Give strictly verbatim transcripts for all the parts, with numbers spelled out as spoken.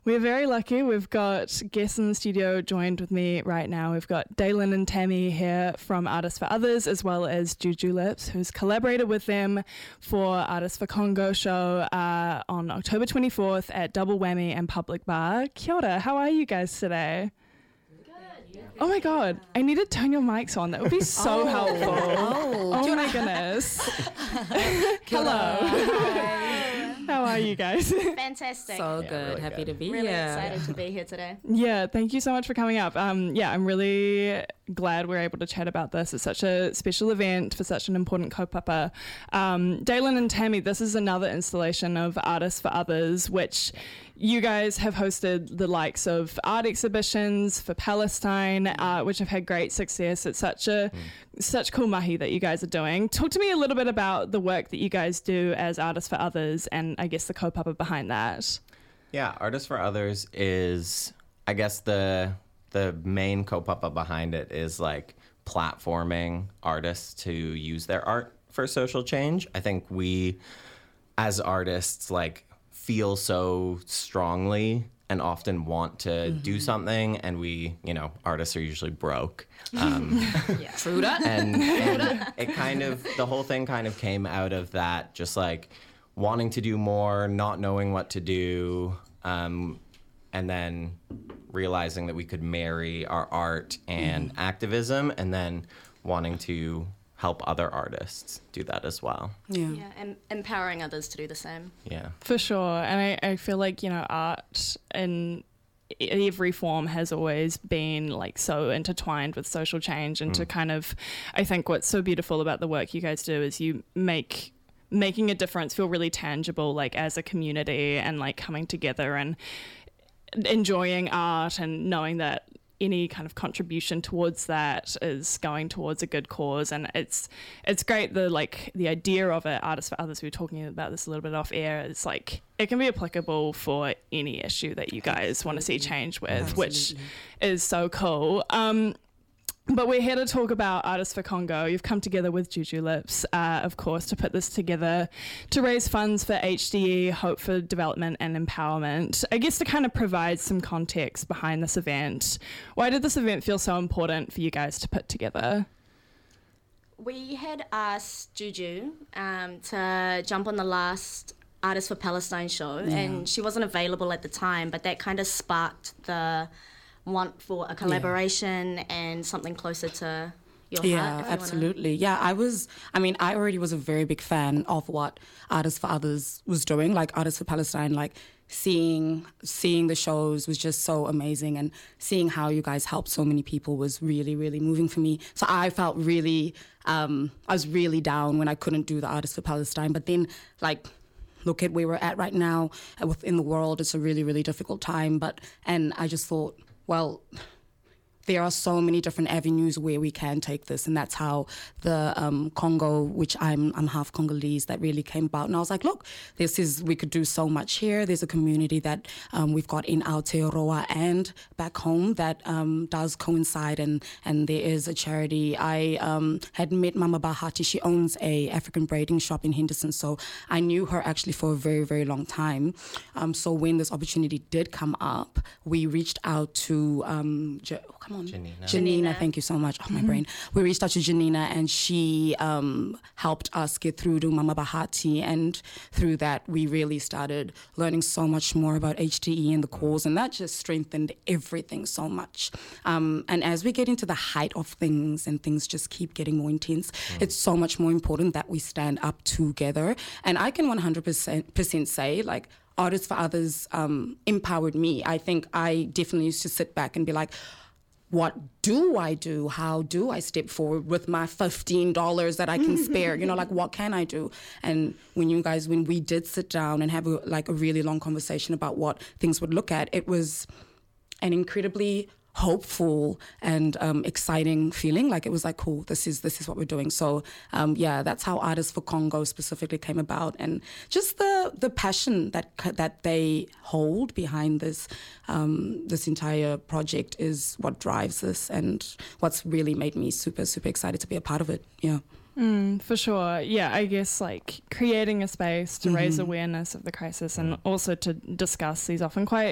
We're very lucky. We've got guests in the studio joined with me right now. We've got Daylin and Tammy here from Artists for Others, as well as Juju Lips, who's collaborated with them for Artists for Congo show uh, on October twenty-fourth at Double Whammy and Public Bar. Kia ora, how are you guys today? Good. Oh my God, I need to turn your mics on. That would be so oh. helpful. Oh, oh my goodness. Hello. Hi. How are you guys? Fantastic. So Yeah, good. really Happy good. to be Really here. excited to be here today. Yeah, thank you so much for coming up. Um, yeah, I'm really glad we're able to chat about this. It's such a special event for such an important kaupapa. Um, Daylin and Tammy, this is another installation of Artists for Others, which you guys have hosted the likes of art exhibitions for Palestine, uh, which have had great success. It's such a mm. such cool mahi that you guys are doing. Talk to me a little bit about the work that you guys do as Artists for Others and I guess the kaupapa behind that. Yeah, Artists for Others is, I guess the the main kaupapa behind it is like platforming artists to use their art for social change. I think we, as artists, like feel so strongly and often want to mm-hmm. do something, and we, you know, artists are usually broke. Um, yeah. True that. And, and it kind of, the whole thing kind of came out of that, just like wanting to do more, not knowing what to do, um, and then realizing that we could marry our art and mm-hmm. activism, and then wanting to help other artists do that as well. Yeah, yeah, and empowering others to do the same. Yeah. For sure. And I, I feel like, you know, art in every form has always been like so intertwined with social change, and mm. to kind of, I think what's so beautiful about the work you guys do is you make making a difference feel really tangible, like as a community, and like coming together and enjoying art and knowing that any kind of contribution towards that is going towards a good cause. And it's it's great, the like the idea of it, Artists for Others, we were talking about this a little bit off air, it's like it can be applicable for any issue that you guys want to see change with. Absolutely. Which is so cool. Um, But we're here to talk about Artists for Congo. You've come together with Juju Lips, uh, of course, to put this together to raise funds for H D E, Hope for Development and Empowerment. I guess to kind of provide some context behind this event, why did this event feel so important for you guys to put together? We had asked Juju um, to jump on the last Artists for Palestine show, yeah. and she wasn't available at the time, but that kind of sparked the want for a collaboration yeah. and something closer to your yeah, heart. Yeah, absolutely. Wanna... Yeah, I was, I mean, I already was a very big fan of what Artists for Others was doing, like Artists for Palestine, like seeing seeing the shows was just so amazing, and seeing how you guys helped so many people was really, really moving for me. So I felt really, um, I was really down when I couldn't do the Artists for Palestine, but then like, look at where we're at right now within the world. It's a really, really difficult time, but, and I just thought, well, there are so many different avenues where we can take this, and that's how the um, Congo, which I'm I'm half Congolese, that really came about. And I was like, look, this is, we could do so much here. There's a community that um, we've got in Aotearoa and back home that um, does coincide, and, and there is a charity. I um, had met Mama Bahati. She owns a African braiding shop in Henderson, so I knew her actually for a very, very long time. Um, so when this opportunity did come up, we reached out to um, Je- oh, come on. Janina. Janina, thank you so much. Oh, my mm-hmm. brain. We reached out to Janina, and she um, helped us get through to Mama Bahati, and through that we really started learning so much more about H D E and the cause, and that just strengthened everything so much. Um, and as we get into the height of things and things just keep getting more intense, mm. it's so much more important that we stand up together. And I can one hundred percent say, like, Artists for Others um, empowered me. I think I definitely used to sit back and be like, what do I do? How do I step forward with my fifteen dollars that I can spare? You know, like, what can I do? And when you guys, when we did sit down and have a, like a really long conversation about what things would look at, it was an incredibly hopeful and um, exciting feeling. Like, it was like, cool, this is this is what we're doing. So um, yeah, that's how Artists for Congo specifically came about, and just the the passion that that they hold behind this um, this entire project is what drives this, and what's really made me super super excited to be a part of it. Yeah. Mm, for sure. Yeah, I guess like creating a space to mm-hmm. raise awareness of the crisis, and also to discuss these often quite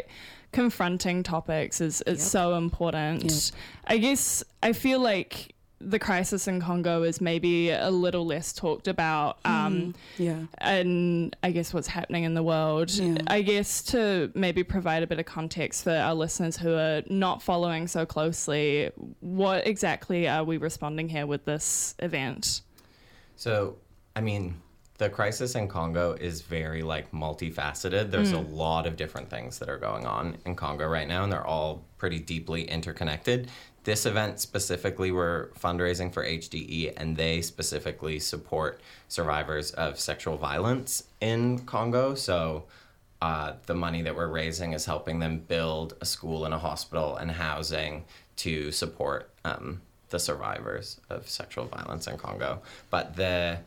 confronting topics is, is Yep. so important. Yep. I guess I feel like the crisis in Congo is maybe a little less talked about, um, Yeah. and I guess what's happening in the world. Yeah. I guess to maybe provide a bit of context for our listeners who are not following so closely, what exactly are we responding here with this event? So, I mean, the crisis in Congo is very like multifaceted. There's a lot of different things that are going on in Congo right now, and they're all pretty deeply interconnected. This event specifically, we're fundraising for H D E, and they specifically support survivors of sexual violence in Congo. So uh, the money that we're raising is helping them build a school and a hospital and housing to support um, the survivors of sexual violence in Congo. But the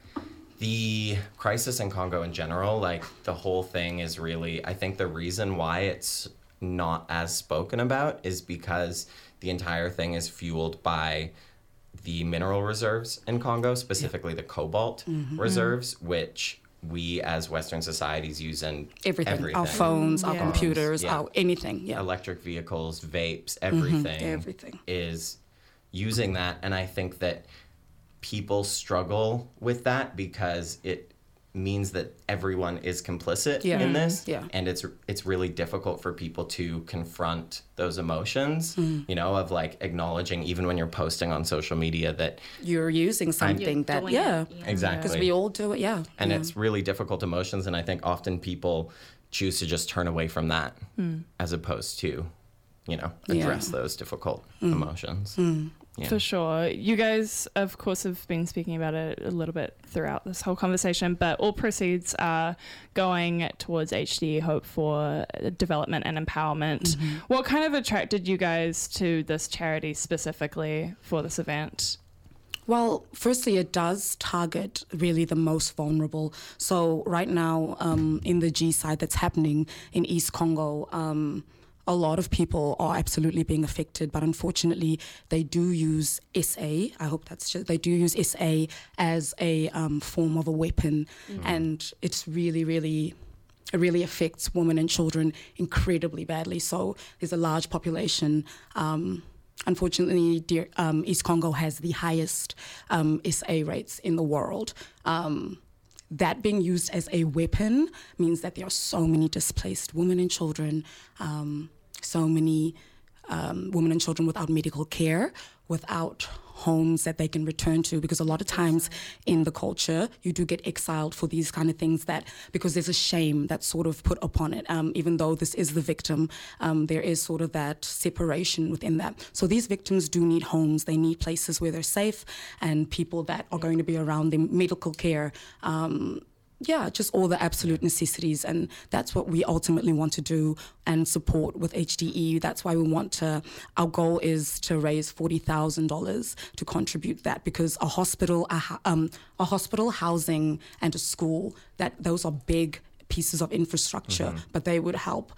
the crisis in Congo in general, like the whole thing is really, I think the reason why it's not as spoken about is because the entire thing is fueled by the mineral reserves in Congo, specifically the cobalt Mm-hmm. reserves, which we as Western societies use in Everything. everything. Our phones, our Yeah. computers, Yeah. our anything. Yeah. Electric vehicles, vapes, everything, everything. is using that. And I think that people struggle with that because it means that everyone is complicit Yeah. in this. Yeah. And it's it's really difficult for people to confront those emotions, you know, of like acknowledging even when you're posting on social media that You're using something You're that, doing yeah. it, yeah. exactly. Because we all do it, yeah. and yeah. it's really difficult emotions, and I think often people choose to just turn away from that as opposed to, you know, Yeah. address those difficult emotions. Yeah. For sure. You guys, of course, have been speaking about it a little bit throughout this whole conversation, but all proceeds are going towards H D E Hope for development and empowerment. What kind of attracted you guys to this charity specifically for this event? Well, firstly, it does target really the most vulnerable. So right now, um, in the G side that's happening in East Congo, um, a lot of people are absolutely being affected, but unfortunately, they do use S A. I hope that's just, they do use S A as a um, form of a weapon, and it's really, really. It really affects women and children incredibly badly. So there's a large population. Um, unfortunately, dear, um, East Congo has the highest um, S A rates in the world. Um, that being used as a weapon means that there are so many displaced women and children, um, so many um, women and children without medical care, without homes that they can return to, because a lot of times in the culture you do get exiled for these kind of things, that because there's a shame that's sort of put upon it. Um, even though this is the victim, um, there is sort of that separation within that. So these victims do need homes, they need places where they're safe, and people that are going to be around them, medical care, um, yeah, just all the absolute necessities. And that's what we ultimately want to do and support with H D E. That's why we want to, our goal is to raise forty thousand dollars to contribute that, because a hospital, a, um, a hospital, housing, and a school, that those are big pieces of infrastructure, mm-hmm. but they would help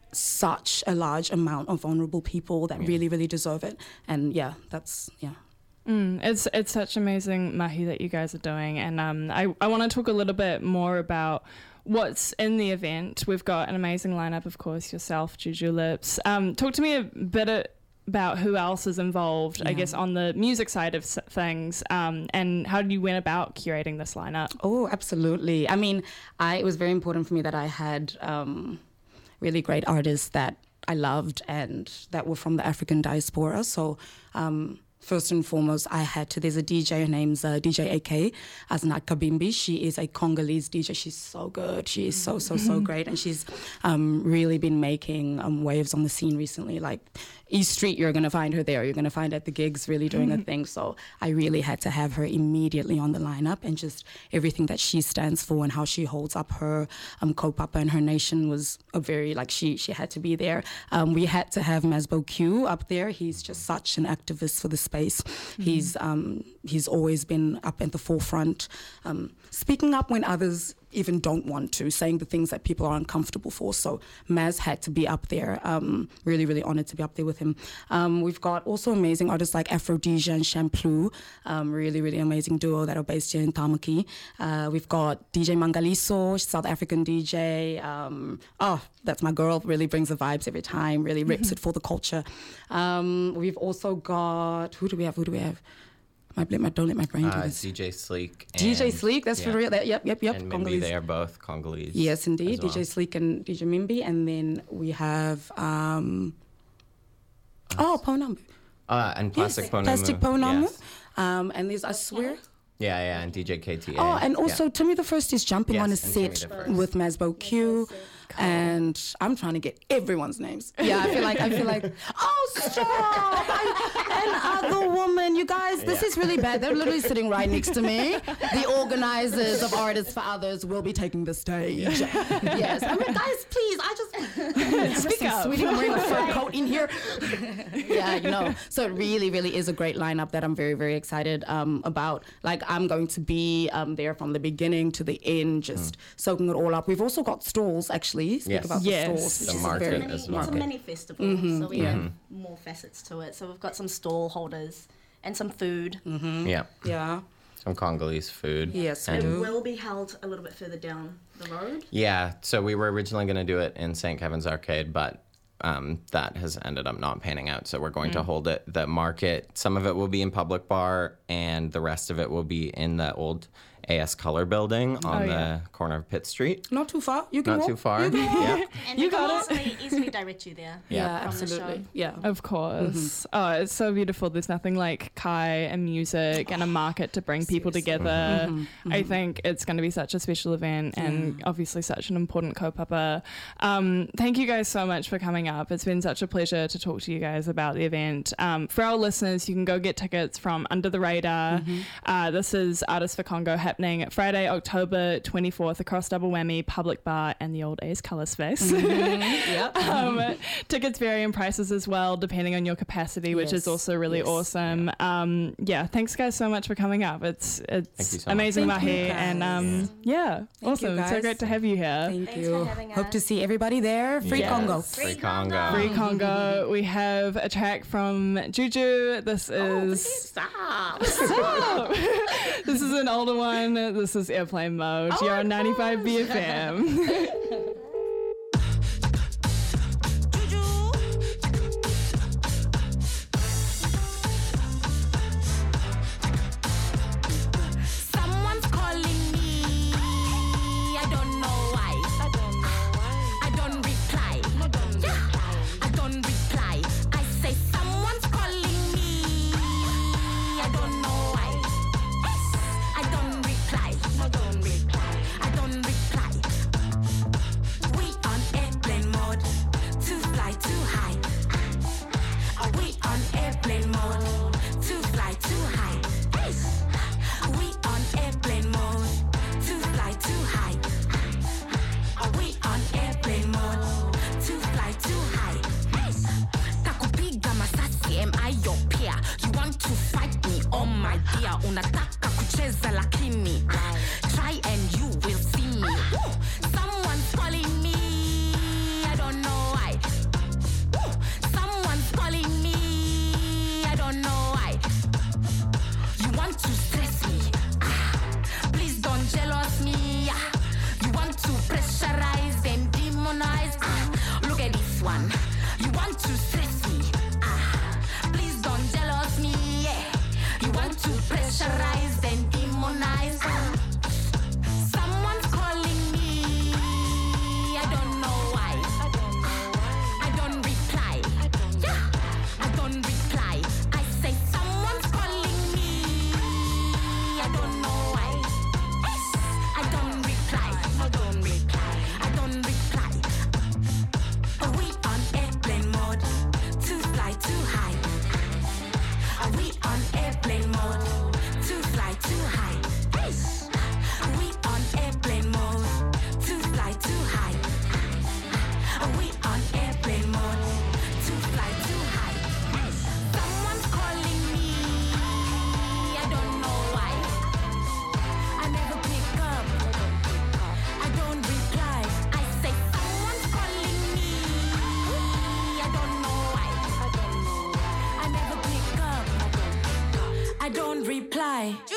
such a large amount of vulnerable people that yeah. really, really deserve it. And yeah, that's, yeah. Mm, it's it's such amazing mahi that you guys are doing, and um, I, I want to talk a little bit more about what's in the event. We've got an amazing lineup, of course, yourself, Juju Lips. Um, talk to me a bit about who else is involved, yeah. I guess, on the music side of things, um, and how did you went about curating this lineup? Oh, absolutely. I mean, I, it was very important for me that I had um, really great artists that I loved and that were from the African diaspora. So um, first and foremost, I had to, there's a D J, her name's uh, D J A K, Aznat Kabimbi. She is a Congolese D J. She's so good. She is so, so, so great. And she's um, really been making um, waves on the scene recently. Like East Street, you're going to find her there. You're going to find her at the gigs really doing her thing. So I really had to have her immediately on the lineup, and just everything that she stands for and how she holds up her um, kaupapa and her nation was a very, like, she she had to be there. Um, we had to have Masbo Q up there. He's just such an activist for the space. Mm-hmm. He's um, he's always been up at the forefront, um, speaking up when others even don't want to, saying the things that people are uncomfortable for. So Maz had to be up there. Um, really, really honored to be up there with him. Um, we've got also amazing artists like Aphrodisia and Shampoo, um, really, really amazing duo that are based here in Tamaki. Uh, we've got D J Mangaliso, South African D J. Um, oh, that's my girl, really brings the vibes every time, really rips it for the culture. Um, we've also got, who do we have, who do we have? My, my, don't let my brain do Uh, this. D J Sleek. And, D J Sleek, that's yeah. for real. That, yep, yep, yep. And Mimbi, Congolese. they are both Congolese. Yes, indeed. as well. D J Sleek and D J Mimbi. And then we have, um, oh, Ponamu. Uh, and Plastic Ponamu. Plastic Ponamu. Yes. Um, and there's, I swear. Yeah, yeah, and D J K T A. Oh, and also yeah. Timmy the First is jumping Yes, on a and Timmy set the First. with Masbo Q. And I'm trying to get everyone's names. Yeah, I feel like, I feel like, oh, stop. I, and other woman, you guys, this Yeah. is really bad. They're literally sitting right next to me. The organizers of Artists for Others will be taking the stage. Yes. I mean, guys, please, I just, Speak up. sweetie, I'm wearing a fur coat in here. Yeah, you know. So it really, really is a great lineup that I'm very, very excited um, about. Like, I'm going to be um, there from the beginning to the end, just soaking it all up. We've also got stalls, actually. Speak Yes. about Yes. the stalls. The which is market very- Mini, as it's well. a mini festival, Mm-hmm. so we have more facets to it. So we've got some stall holders and some food. Yeah. Yeah. Some Congolese food. Yes, we It do. will be held a little bit further down the road. Yeah, so we were originally going to do it in Saint Kevin's Arcade, but um, that has ended up not panning out. So we're going Mm. to hold it, the market. Some of it will be in Public Bar, and the rest of it will be in the old A S Color building on Oh, the yeah. corner of Pitt Street. Not too far. You can Not walk. too far. You can walk. Yeah. And You we can got it. easily, easily direct you there. Yeah, from the absolutely. show. Yeah. Of course. Oh, it's so beautiful. There's nothing like Kai and music and a market to bring people together. I think it's going to be such a special event and obviously such an important kaupapa. Um, thank you guys so much for coming up. It's been such a pleasure to talk to you guys about the event. Um, for our listeners, you can go get tickets from Under the Radar. Uh, this is Artists for Congo happening Friday, October twenty-fourth across Double Whammy, Public Bar and the old Ace Colour Space. Yep. um, tickets vary in prices as well, depending on your capacity, which is Yes. also really Yes. awesome. Um, yeah, thanks guys so much for coming up. It's it's Thank you so much. amazing, Thank you, Mahi, and um, yeah, Thank awesome. you, It's so guys. great to have you here. Thank Thanks you. for having Hope to us. see everybody there. Free Yes. Congo. Free Congo. Free Congo. We have a track from Juju. This is Stop. Stop. This is an older one. This is Airplane Mode. You're on ninety-five B F M. Someone's calling me. I don't know why. I don't know why. I don't reply. I don't reply. I don't reply. I say someone's calling me. I don't know why. I don't reply. I don't reply. I don't reply. We on airplane mode to fly too high. Are we on airplane mode to fly too high? We on airplane mode to fly too high. Are we on airplane mode to fly too high? Takupiga masasi, am I your peer? You want to fight me, oh my dear? Unataka kucheza lakini try and you will see me. Someone's calling me. I don't know why. Someone's calling me. I don't know why. You want to stress me. Ah, please don't jealous me. Ah, you want to pressurize and demonize. Ah, look at this one. You want to stress me. Ah, please don't jealous me. Yeah. You want to pressurize and demonize. Ah, someone's calling me. I don't know why. I don't know why. I don't reply. I don't yeah. I don't reply. I say someone's calling me. I don't know why. I don't reply. I don't reply. I don't reply. Are we on airplane mode reply.